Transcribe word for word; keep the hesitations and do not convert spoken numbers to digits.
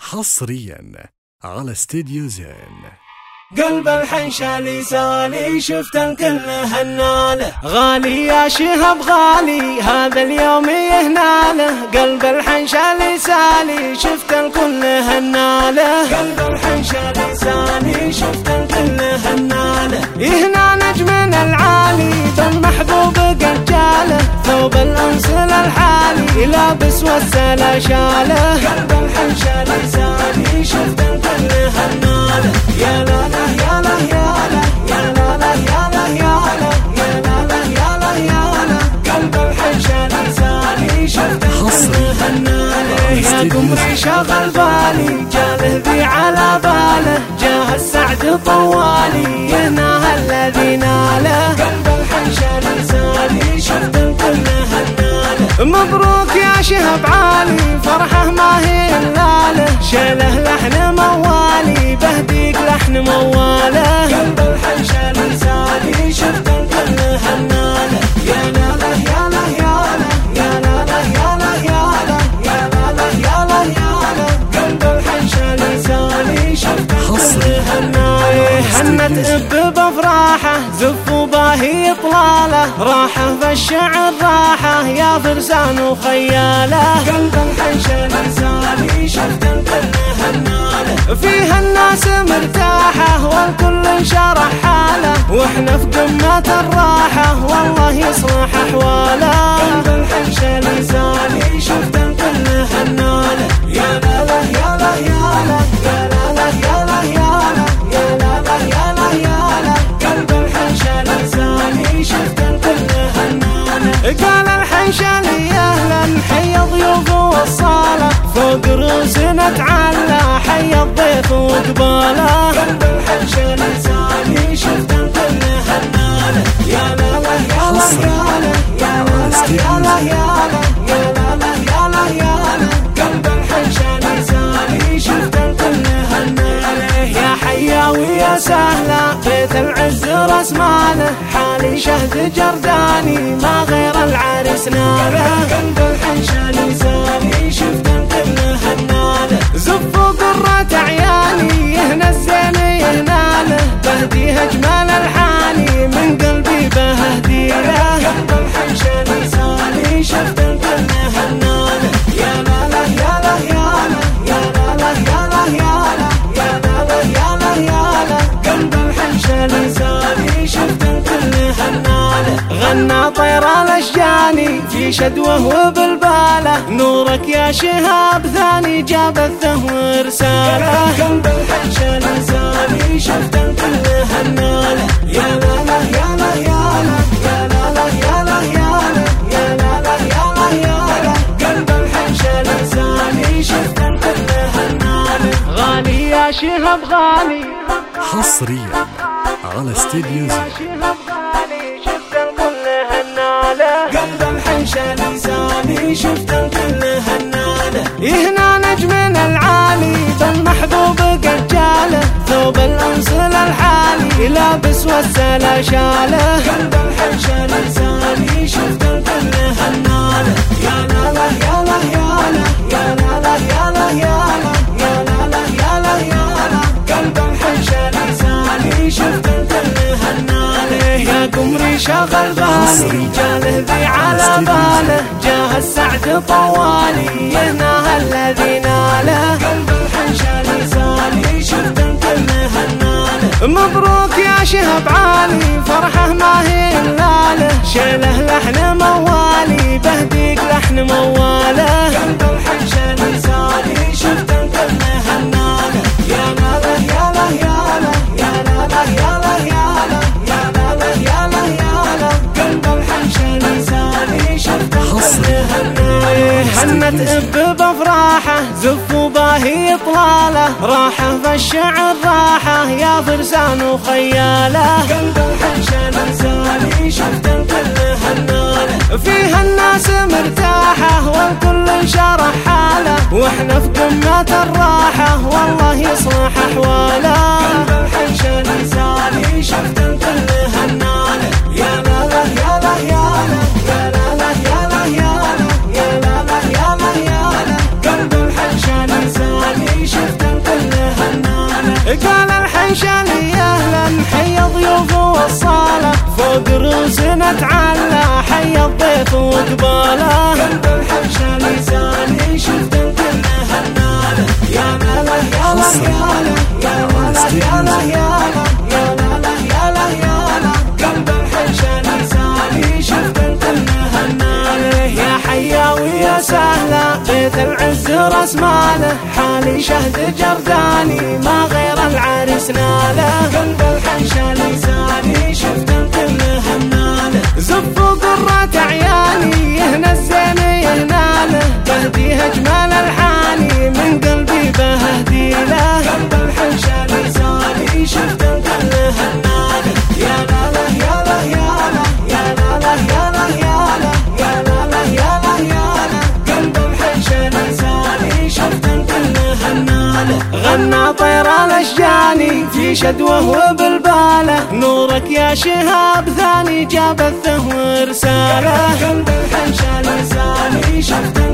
حصريا على استديو زين. قلب الحنشة لساني شفت الكل هناله، غالي يا شهب غالي هذا اليوم يهناله. قلب الحنشة لساني شفت الكل هناله، قلب الحنشة لساني شفت الكل هناله. يهنا نجمنا العالي بالمحبوب قد جاله، ثوب الأنس للحالي لابس والسلا شاله. قلب الحنشة لساني شفت الكل هناله، يا لا يا لا يا لا يا لا لا يا لا يا لا يا لا لا يا لا يا لا. قلب الحنشة لساني شفت الكل هناله، يا قمري شغل بالي جاله ذي على باله. جاه السعد طوالي يهناها الذي ناله، قلب الحنشة لساني شفت الكل هناله. مبروك يا شهب عالي فرحه ما هي إلاله، شيله لحن موالي بهديك لحن مواله. قلب الحنشة لساني شفت الكل هناله، يا لا لا يا لا يا لا يا لا لا يا لا يا لا يا لا لا يا لا يا لا. قلب الحنشة لساني شفت الكل هناله. هنت اب بفراحه زف وباهي طلاله، راحه فالشعر راحه يا فرسان وخياله. قلب الحنشة لساني شفت الكل هناله، فيها الناس مرتاحه والكل شرح حاله، واحنا في قمة الراحه والله يصلح احواله. قلب الحنشة لساني شفت الكل هناله، يا لا لا يا لا يا لا يا لا لا يا لا يا لا يا لا لا يا لا يا لا. قلب الحنشة لساني شفت الكل هناله. قال الحنشة لي اهلا حي ضيوف والصاله، فوق رؤوسنا تعلى حي الضيف وقباله. قلب الحنشة لساني شفت الكل هناله، يا لا لا يا لا يا لا يا لا لا يا لا يا لا يا لا لا يا لا يا لا. قلب الحنشة لساني شفت الكل هناله، يا حياوي يا سهلا بيت العز رسماله، حالي شهد جرداني ما غير العرس ناله. قلب الحنشة لساني شفت الكل هناله، زف قرة عياني يهنى الزين يهناله، بهديه اجمل الحاني من قلبي بهديله. قلب الحنشة لساني شفت الكل هناله، يا لا لا يا لا يا لا يا لا لا يا لا يا لا يا لا لا يا لا يا لا. قلب الحنشة لساني شفت الكل هناله، غنى طير الاشجاني في شدوه وبالباله، نورك يا شهاب ثاني جاب الثه رساله. قلب الحنشة لساني شفت الكل هناله، يا لا لا يا لا يا لا يا لا لا يا لا يا لا يا لا لا يا لا يا لا. قلب الحنشة لساني شفت الكل هناله، غالي يا شهاب غالي حصريا على استديو زين. قلب الحنشة لساني شفت الكل هناله، يهنا نجمنا العالي بالمحبوب قد جاله، ثوب الأنس للحالي لابس والسلا شاله. قلب الحنشة لساني شفت الكل هناله، يا لا لا يا لا يا لا يا لا لا يا لا يا لا يا لا لا يا لا يا لا. قلب الحنشة لساني شفت الكل هناله، يا قمري شغل بالي جاله ذي على باله. جاه السعد طوالي يهناها الذي ناله، قلب الحنشة لساني شفت الكل هناله. مبروك يا شهب عالي فرحه ما هي إلاله، شيله لحن موالي بهديك لحن مواله. قلب الحنشة لساني شفت الكل هناله، يا لا لا يا لا يا لا يا لا لا يا لا يا لا يا لا لا يا لا يا لا. قلب الحنشة لساني شفت الكل هناله، هنت اب بفراحه زف وباهي طلاله، راحه فالشعر راحه يا فرسان وخياله. قلب الحنشة لساني شفت الكل هناله، فيها الناس مرتاحه والكل شرح حاله، واحنا في قمة الراحه والله يصلح احواله. قلب الحنشة لساني شفت الكل هناله، يا لا لا يا لا يا لا يا لا لا يا لا يا لا يا لا لا يا لا يا لا. قلب الحنشة لساني شفت قال الحنشالي أهلا حي ضيوف والصالة فوق رؤوسنا تعلى حي الضيف وقباله قلب الحنشالي زاني شفت كله هناله يا لاله يا له يا له يا لاله يا له يا له يا لاله يا له يا له قلب الحنشالي زاني شفت كله هناله يا حياوي يا سهله بيت العز رسماله حالي شهد جرداني ما غير العريس ناله قلب الحنشالي زاني شفت كله هناله زفوا قرة عياني يهنى الزين يهناله بهديه اجمال الحاني من قلبي بهدي له قلب الحنشالي زاني شفت كله هناله يا لاله يا له يا له يا لاله يا له يا له يا لاله يا له يا له قلب الحنشالي زاني شفت كله هناله غنى طير الاشجاني في شدوه وبالباله نورك يا شهاب ثاني جاب الثه ورساله قلب الحنشالي زاني شفت